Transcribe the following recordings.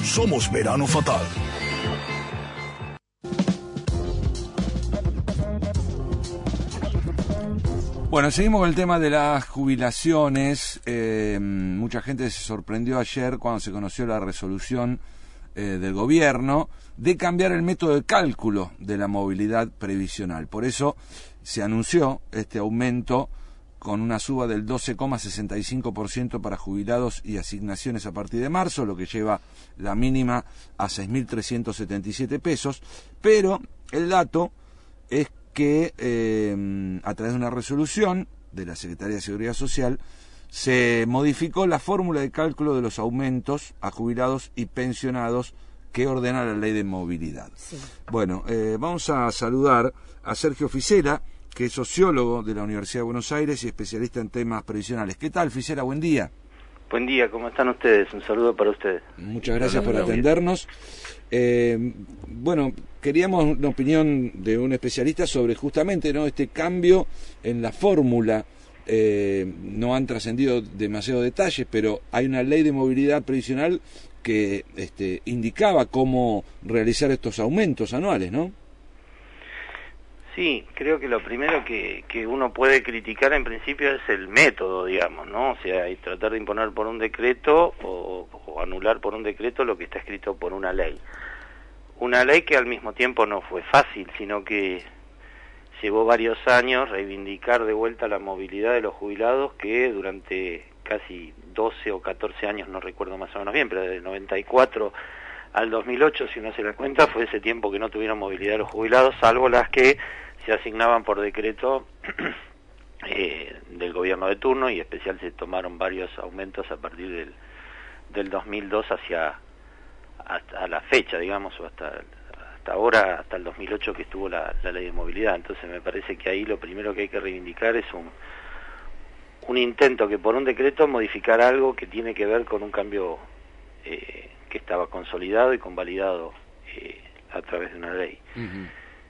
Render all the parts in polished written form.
Somos Verano Fatal. Bueno, seguimos con el tema de las jubilaciones. Mucha gente se sorprendió ayer cuando se conoció la resolución del gobierno de cambiar el método de cálculo de la movilidad previsional. Por eso se anunció este aumento con una suba del 12,65% para jubilados y asignaciones a partir de marzo, lo que lleva la mínima a 6.377 pesos. Pero el dato es que a través de una resolución de la Secretaría de Seguridad Social se modificó la fórmula de cálculo de los aumentos a jubilados y pensionados que ordena la Ley de Movilidad. Sí. Bueno, vamos a saludar a Sergio Ficela, que es sociólogo de la Universidad de Buenos Aires y especialista en temas previsionales. ¿Qué tal, Ficela? Buen día. Buen día, ¿cómo están ustedes? Un saludo para ustedes. Muchas gracias por atendernos. Bueno, queríamos una opinión de un especialista sobre justamente, ¿no?, este cambio en la fórmula. No han trascendido demasiados detalles, pero hay una ley de movilidad previsional que indicaba cómo realizar estos aumentos anuales, ¿no? Sí, creo que lo primero que uno puede criticar en principio es el método, digamos, ¿no? O sea, y tratar de imponer por un decreto o anular por un decreto lo que está escrito por una ley. Una ley que al mismo tiempo no fue fácil, sino que llevó varios años reivindicar de vuelta la movilidad de los jubilados que durante casi 12 o 14 años, no recuerdo más o menos bien, pero desde el 94 al 2008, si uno se da cuenta, fue ese tiempo que no tuvieron movilidad los jubilados, salvo las que se asignaban por decreto del gobierno de turno, y en especial se tomaron varios aumentos a partir del 2002 hasta la fecha, digamos, o hasta ahora, hasta el 2008 que estuvo la ley de movilidad. Entonces me parece que ahí lo primero que hay que reivindicar es un intento que por un decreto modificar algo que tiene que ver con un cambio que estaba consolidado y convalidado a través de una ley. Uh-huh.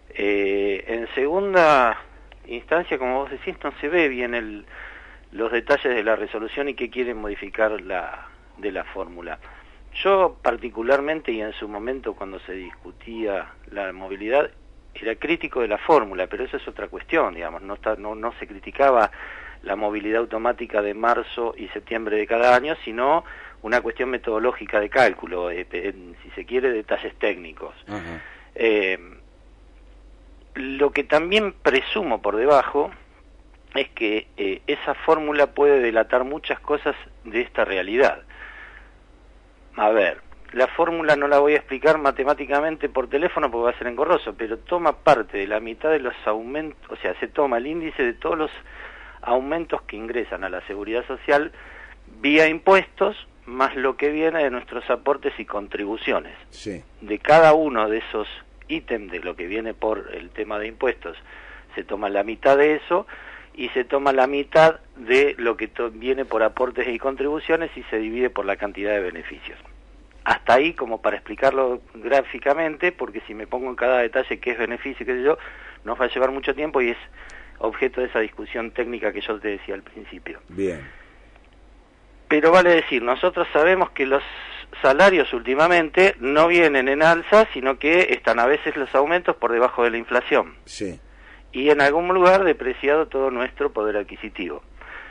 En segunda instancia, como vos decís, no se ve bien los detalles de la resolución y qué quieren modificar de la fórmula. Yo particularmente, y en su momento cuando se discutía la movilidad, era crítico de la fórmula, pero eso es otra cuestión, digamos, no se criticaba la movilidad automática de marzo y septiembre de cada año, sino una cuestión metodológica de cálculo, si se quiere, detalles técnicos. Uh-huh. Lo que también presumo por debajo es que esa fórmula puede delatar muchas cosas de esta realidad. A ver, la fórmula no la voy a explicar matemáticamente por teléfono porque va a ser engorroso, pero toma parte de la mitad de los aumentos, o sea, se toma el índice de todos los aumentos que ingresan a la Seguridad Social vía impuestos, más lo que viene de nuestros aportes y contribuciones. Sí. De cada uno de esos ítems de lo que viene por el tema de impuestos, se toma la mitad de eso y se toma la mitad de lo que viene por aportes y contribuciones y se divide por la cantidad de beneficios. Hasta ahí como para explicarlo gráficamente, porque si me pongo en cada detalle qué es beneficio, qué sé yo, nos va a llevar mucho tiempo y es objeto de esa discusión técnica que yo te decía al principio. Bien. Pero vale decir, nosotros sabemos que los salarios últimamente no vienen en alza, sino que están a veces los aumentos por debajo de la inflación. Sí. Y en algún lugar depreciado todo nuestro poder adquisitivo.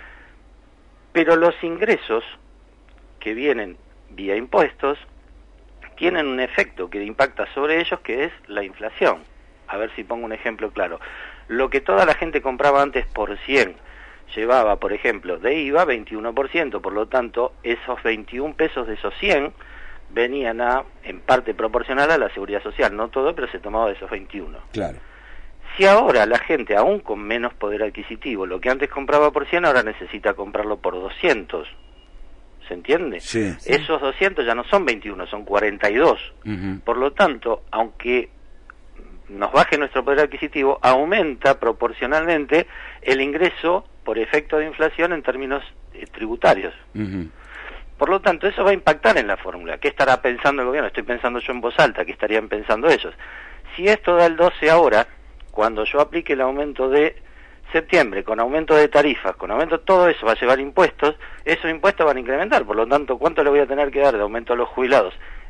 Pero los ingresos que vienen vía impuestos tienen un efecto que impacta sobre ellos, que es la inflación. A ver si pongo un ejemplo claro. Lo que toda la gente compraba antes por 100 llevaba, por ejemplo, de IVA 21%, por lo tanto, esos 21 pesos de esos 100 venían en parte proporcional a la Seguridad Social, no todo, pero se tomaba de esos 21. Claro. Si ahora la gente, aún con menos poder adquisitivo, lo que antes compraba por 100, ahora necesita comprarlo por 200, ¿se entiende? Sí. Esos 200 ya no son 21, son 42. Uh-huh. Por lo tanto, aunque nos baje nuestro poder adquisitivo, aumenta proporcionalmente el ingreso por efecto de inflación en términos tributarios. Uh-huh. Por lo tanto, eso va a impactar en la fórmula. ¿Qué estará pensando el gobierno? Estoy pensando yo en voz alta, ¿qué estarían pensando ellos? Si esto da el 12 ahora, cuando yo aplique el aumento de septiembre, con aumento de tarifas, con aumento, todo eso va a llevar impuestos, esos impuestos van a incrementar, por lo tanto, ¿cuánto le voy a tener que dar de aumento a los jubilados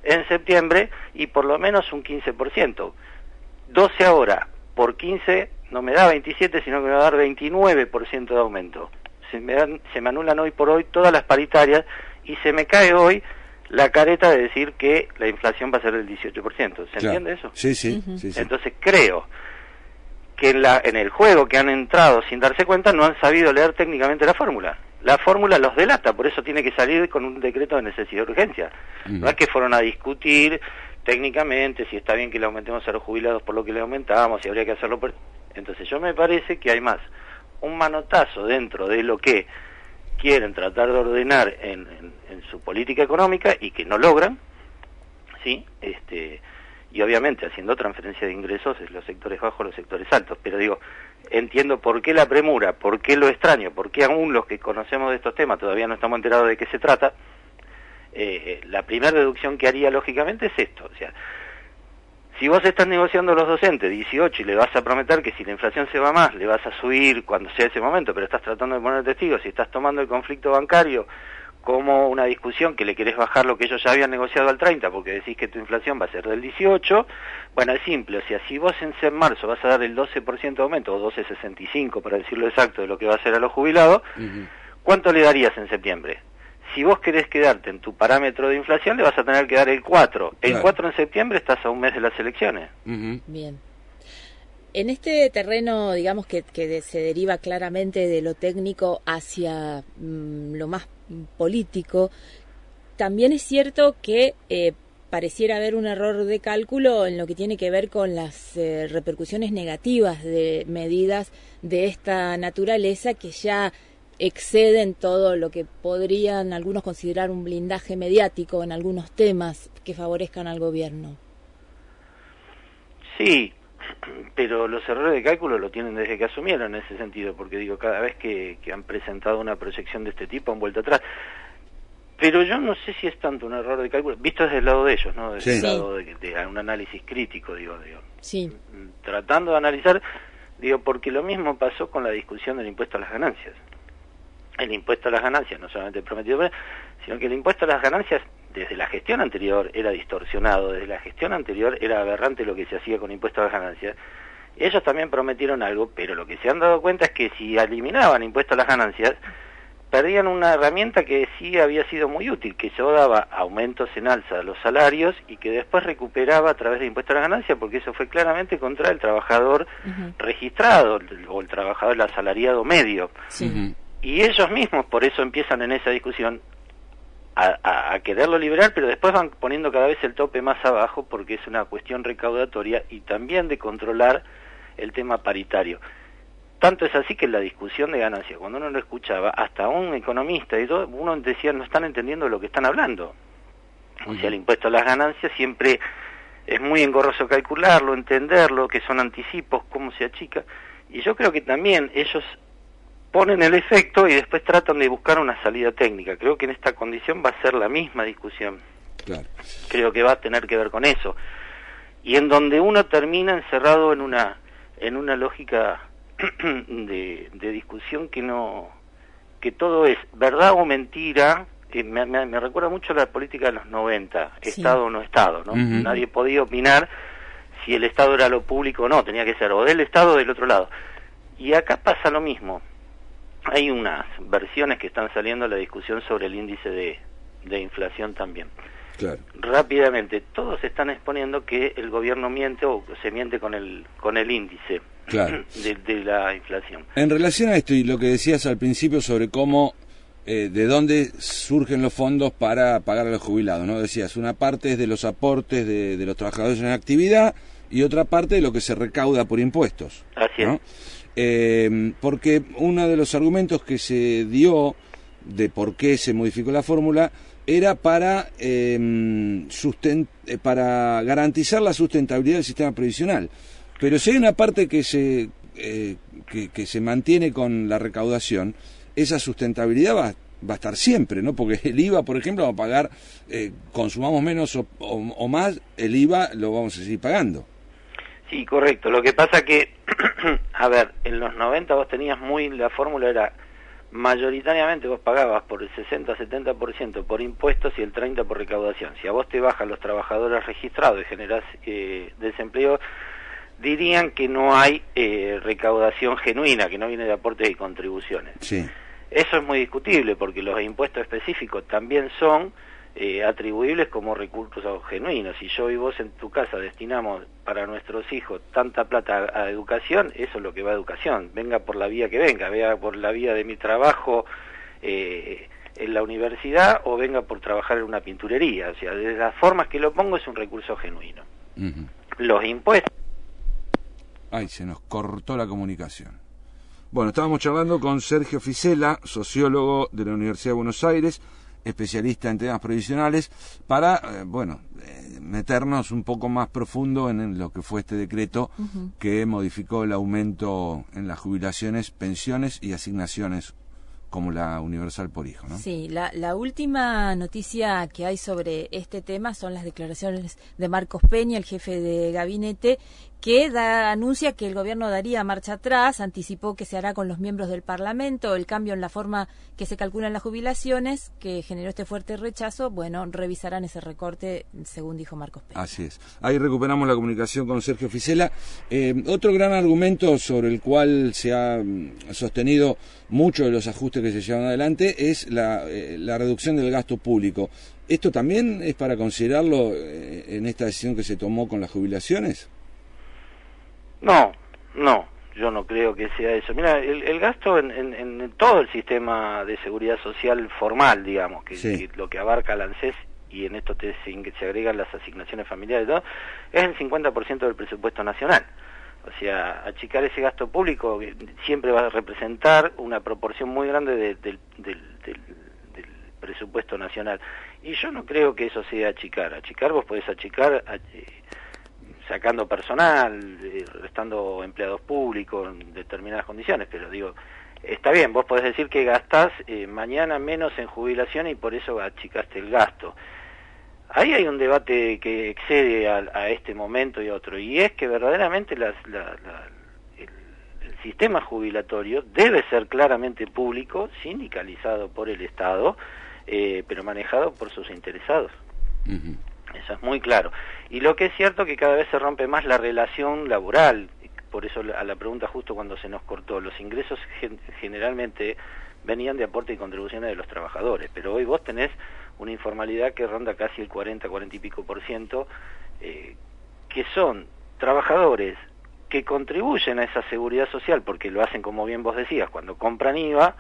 en septiembre y por lo menos un 15%. 12 ahora por 15 no me da 27, sino que me va a dar 29% de aumento. Se me anulan hoy por hoy todas las paritarias y se me cae hoy la careta de decir que la inflación va a ser del 18%. ¿Se entiende eso? Sí, sí, Uh-huh. sí. Entonces creo que en el juego que han entrado sin darse cuenta no han sabido leer técnicamente la fórmula. La fórmula los delata, por eso tiene que salir con un decreto de necesidad de urgencia. No es que fueron a discutir técnicamente si está bien que le aumentemos a los jubilados por lo que le aumentamos, si habría que hacerlo por... Entonces yo me parece que hay más un manotazo dentro de lo que quieren tratar de ordenar en su política económica y que no logran, ¿sí? Y obviamente haciendo transferencia de ingresos en los sectores bajos, los sectores altos, pero digo, entiendo por qué la premura, por qué lo extraño, por qué aún los que conocemos de estos temas todavía no estamos enterados de qué se trata. La primera deducción que haría lógicamente es esto, o sea, si vos estás negociando los docentes 18 y le vas a prometer que si la inflación se va más, le vas a subir cuando sea ese momento, pero estás tratando de poner testigos, si estás tomando el conflicto bancario como una discusión que le querés bajar lo que ellos ya habían negociado al 30 porque decís que tu inflación va a ser del 18, bueno, es simple, o sea, si vos en marzo vas a dar el 12% de aumento, o 12,65 para decirlo exacto de lo que va a hacer a los jubilados, ¿cuánto le darías en septiembre? Si vos querés quedarte en tu parámetro de inflación, le vas a tener que dar el 4. El 4 en septiembre estás a un mes de las elecciones. Bien. En este terreno, digamos que se deriva claramente de lo técnico hacia lo más político, también es cierto que pareciera haber un error de cálculo en lo que tiene que ver con las repercusiones negativas de medidas de esta naturaleza que ya exceden todo lo que podrían algunos considerar un blindaje mediático en algunos temas que favorezcan al gobierno. Sí, pero los errores de cálculo lo tienen desde que asumieron en ese sentido, porque digo, cada vez que han presentado una proyección de este tipo han vuelto atrás. Pero yo no sé si es tanto un error de cálculo, visto desde el lado de ellos, ¿no? Desde el lado de un análisis crítico, digo. Sí. Tratando de analizar, digo, porque lo mismo pasó con la discusión del impuesto a las ganancias. El impuesto a las ganancias, no solamente prometido, sino que el impuesto a las ganancias, desde la gestión anterior era distorsionado, desde la gestión anterior era aberrante lo que se hacía con impuesto a las ganancias. Ellos también prometieron algo, pero lo que se han dado cuenta es que si eliminaban impuesto a las ganancias, perdían una herramienta que sí había sido muy útil, que eso daba aumentos en alza a los salarios y que después recuperaba a través de impuesto a las ganancias, porque eso fue claramente contra el trabajador registrado o el trabajador, el asalariado medio. Y ellos mismos por eso empiezan en esa discusión a quererlo liberar, pero después van poniendo cada vez el tope más abajo porque es una cuestión recaudatoria y también de controlar el tema paritario. Tanto es así que en la discusión de ganancias, cuando uno lo escuchaba, hasta un economista y todo, uno decía, no están entendiendo lo que están hablando. O sea, el impuesto a las ganancias siempre es muy engorroso calcularlo, entenderlo, que son anticipos, cómo se achica. Y yo creo que también ellos ponen el efecto y después tratan de buscar una salida técnica. Creo que en esta condición va a ser la misma discusión. Claro. Creo que va a tener que ver con eso. Y en donde uno termina encerrado en una lógica de discusión que todo es verdad o mentira, que me recuerda mucho a la política de los 90, Estado o no Estado, ¿no? Nadie podía opinar si el Estado era lo público o no, tenía que ser o del Estado o del otro lado. Y acá pasa lo mismo. Hay unas versiones que están saliendo a la discusión sobre el índice de inflación también. Claro. Rápidamente, todos están exponiendo que el gobierno miente o se miente con el índice de la inflación. En relación a esto y lo que decías al principio sobre cómo, de dónde surgen los fondos para pagar a los jubilados, ¿no? Decías, una parte es de los aportes de los trabajadores en actividad y otra parte de lo que se recauda por impuestos. Así ¿no? es. Porque uno de los argumentos que se dio de por qué se modificó la fórmula era para garantizar la sustentabilidad del sistema previsional. Pero si hay una parte que se mantiene con la recaudación, esa sustentabilidad va a estar siempre, ¿no? Porque el IVA, por ejemplo, vamos a pagar, consumamos menos o más, el IVA lo vamos a seguir pagando. Sí, correcto. Lo que pasa que, a ver, en los 90 vos tenías la fórmula era mayoritariamente vos pagabas por el 60-70% por impuestos y el 30% por recaudación. Si a vos te bajan los trabajadores registrados y generás desempleo, dirían que no hay recaudación genuina, que no viene de aportes y contribuciones. Sí. Eso es muy discutible porque los impuestos específicos también son atribuibles como recursos genuinos. Si yo y vos en tu casa destinamos para nuestros hijos tanta plata a educación, eso es lo que va a educación, venga por la vía que venga por la vía de mi trabajo en la universidad o venga por trabajar en una pinturería. O sea, de las formas que lo pongo es un recurso genuino. Los impuestos... Ay, se nos cortó la comunicación. Bueno, estábamos charlando con Sergio Ficela, sociólogo de la Universidad de Buenos Aires, especialista en temas previsionales, para, meternos un poco más profundo en lo que fue este decreto que modificó el aumento en las jubilaciones, pensiones y asignaciones como la universal por hijo, ¿no? Sí, la última noticia que hay sobre este tema son las declaraciones de Marcos Peña, el jefe de gabinete, que anuncia que el gobierno daría marcha atrás, anticipó que se hará con los miembros del Parlamento, el cambio en la forma que se calculan las jubilaciones, que generó este fuerte rechazo, bueno, revisarán ese recorte, según dijo Marcos Peña. Así es. Ahí recuperamos la comunicación con Sergio Ficela. Otro gran argumento sobre el cual se ha sostenido muchos de los ajustes que se llevan adelante es la reducción del gasto público. ¿Esto también es para considerarlo en esta decisión que se tomó con las jubilaciones? No, yo no creo que sea eso. Mira, el gasto en todo el sistema de seguridad social formal, digamos, que lo que abarca la ANSES, y en esto se agregan las asignaciones familiares y todo, es el 50% del presupuesto nacional. O sea, achicar ese gasto público siempre va a representar una proporción muy grande del presupuesto nacional. Y yo no creo que eso sea achicar. Achicar, vos podés achicar sacando personal, restando empleados públicos en determinadas condiciones, pero digo, está bien, vos podés decir que gastás mañana menos en jubilación y por eso achicaste el gasto. Ahí hay un debate que excede a este momento y otro, y es que verdaderamente el sistema jubilatorio debe ser claramente público, sindicalizado por el Estado, pero manejado por sus interesados. Eso es muy claro. Y lo que es cierto que cada vez se rompe más la relación laboral. Por eso a la pregunta justo cuando se nos cortó, los ingresos generalmente venían de aporte y contribuciones de los trabajadores, pero hoy vos tenés una informalidad que ronda casi el 40 y pico %, que son trabajadores que contribuyen a esa seguridad social, porque lo hacen, como bien vos decías, cuando compran IVA,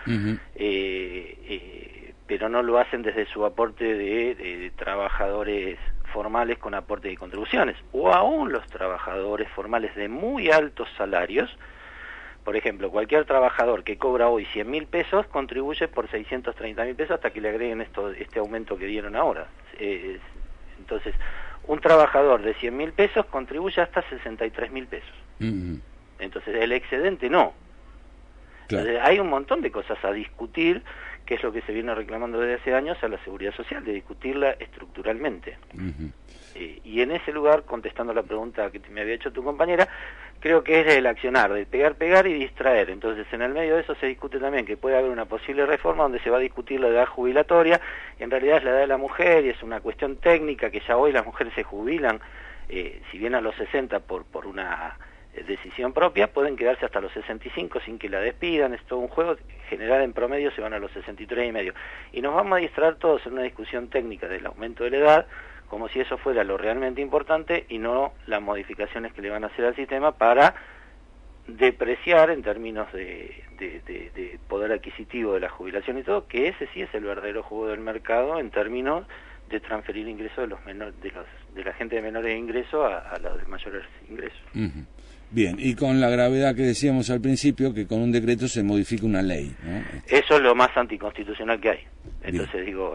pero no lo hacen desde su aporte de trabajadores formales con aportes y contribuciones, o aún los trabajadores formales de muy altos salarios. Por ejemplo, cualquier trabajador que cobra hoy 100.000 pesos contribuye por 630.000 pesos hasta que le agreguen este aumento que dieron ahora. Entonces, un trabajador de 100.000 pesos contribuye hasta 63.000 pesos. Entonces, el excedente no. Claro. Entonces, hay un montón de cosas a discutir, que es lo que se viene reclamando desde hace años a la seguridad social, de discutirla estructuralmente. Y en ese lugar, contestando la pregunta que me había hecho tu compañera, creo que es el accionar, de pegar y distraer. Entonces, en el medio de eso se discute también que puede haber una posible reforma donde se va a discutir la edad jubilatoria, y en realidad es la edad de la mujer, y es una cuestión técnica, que ya hoy las mujeres se jubilan, si bien a los 60 por una decisión propia, pueden quedarse hasta los 65 sin que la despidan. Es todo un juego. General, en promedio se van a los 63 y medio, y nos vamos a distraer todos en una discusión técnica del aumento de la edad, como si eso fuera lo realmente importante y no las modificaciones que le van a hacer al sistema para depreciar en términos de poder adquisitivo de la jubilación y todo, que ese sí es el verdadero juego del mercado en términos de transferir ingresos de la gente de menores ingresos a los de mayores ingresos. Bien, y con la gravedad que decíamos al principio, que con un decreto se modifica una ley, ¿no? Eso es lo más anticonstitucional que hay. Entonces bien. Digo,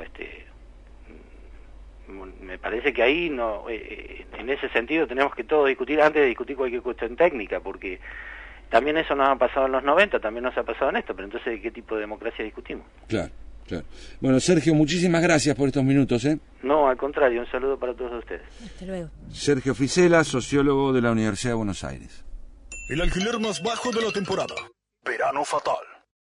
me parece que ahí no, en ese sentido tenemos que todo discutir antes de discutir cualquier cuestión técnica, porque también eso nos ha pasado en los 90, también nos ha pasado en esto, pero entonces ¿de qué tipo de democracia discutimos? Claro. Bueno, Sergio, muchísimas gracias por estos minutos, ¿eh? No, al contrario, un saludo para todos ustedes. Hasta luego. Sergio Ficela, sociólogo de la Universidad de Buenos Aires. El alquiler más bajo de la temporada. Verano fatal.